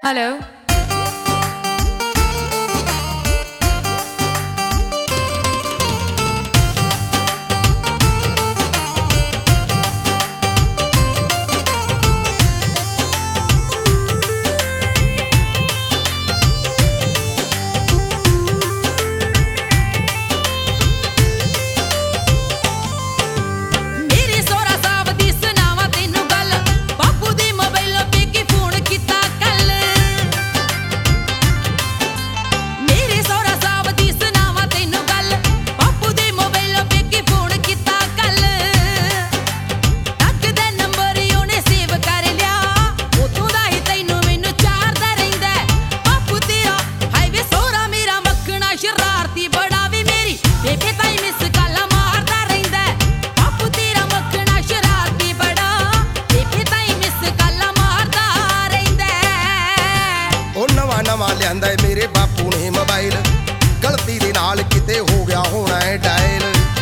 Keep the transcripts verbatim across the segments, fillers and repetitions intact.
Hello. नवा लियांदा मेरे बापू ने मोबाइल गलती दे नाल किते हो गया होना है डायल।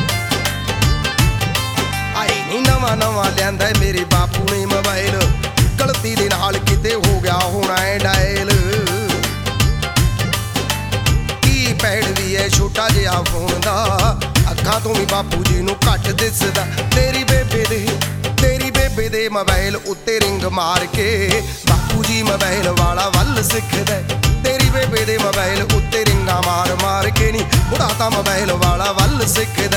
आई नी नवा नवा लियांदा मेरे बापू ने मोबाइल गलती दे नाल किते हो गया होना है डायल। की पैड भी है छोटा जिहा फोन दा अखां तो भी बापू जी नूं घट दिसदा। तेरी बेबे दे तेरी बेबे दे मोबाइल उत्ते रिंग मार के बापू जी मोबाइल वाला वल सिखदा। तेरी बेबे दे मोबाइल उत्ते रिंगा मार मार के नी बुढ़ा तां मोबाइल वाला वल सिखदा।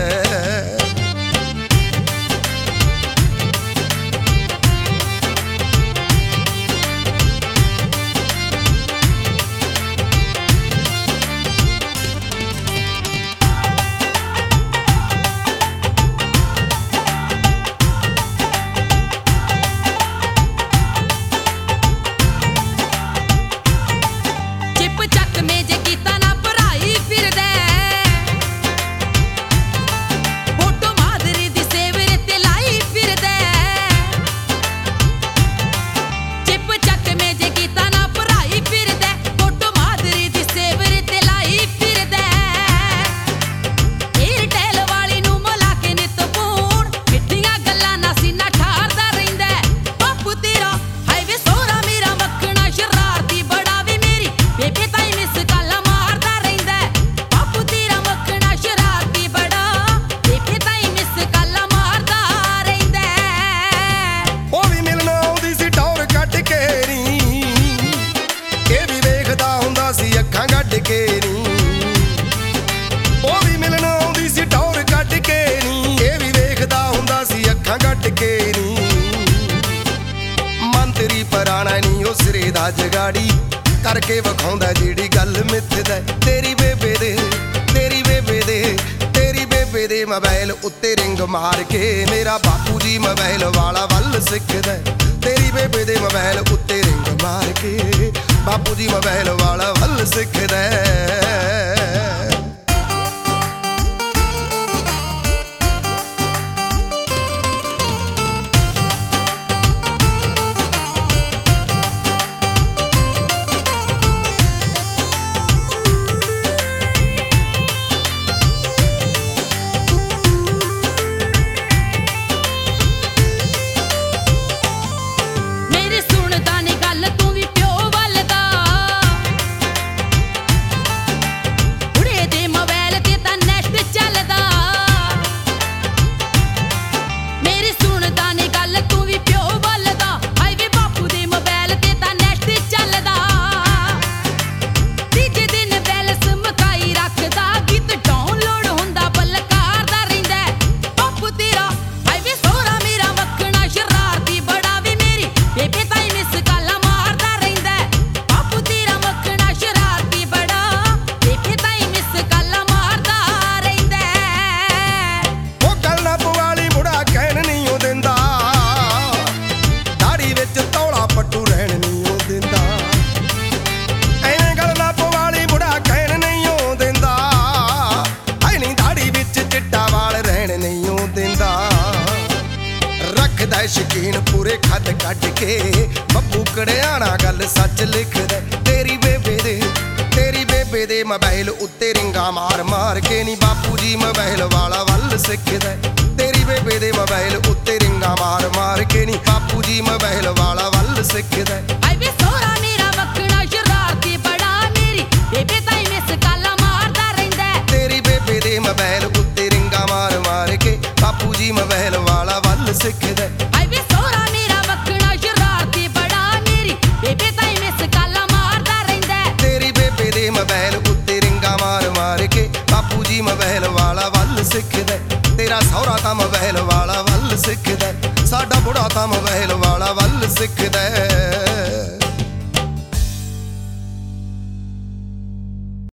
मंतरी पराना नी ओ सिरे दा जगाड़ी करके विखाउंदा जेड़ी गल मिथदा। तेरी बेबे दे तेरी बेबे दे तेरी बेबे दे मोबाइल उत्ते रिंग मार के मेरा बापू जी मोबाइल वाला वल सिखदा। तेरी बेबे दे मोबाइल उत्ते रिंग मार के बापू जी मोबाइल वाला वल सिखदा। शकीन पूरे खत कट के बब्बू कड़ियाना गल सच लिखदा। तेरी बेबे दे तेरी बेबे दे मोबाइल उत्ते रिंगा मार मार के नी बापू जी मोबाइल वाला वल सिखदा। तेरी बेबे दे मोबाइल उत्ते रिंगा मार मार के नी बापू जी मोबाइल वाला वल सिखदा। ਬੁੜਾ ਤਾਂ ਮੋਬਾਈਲ ਵਾਲਾ ਵੱਲ ਸਿੱਖਦਾ, ਸਾਡਾ ਬੁੜਾ ਤਾਂ ਮੋਬਾਈਲ ਵਾਲਾ ਵੱਲ ਸਿੱਖਦਾ।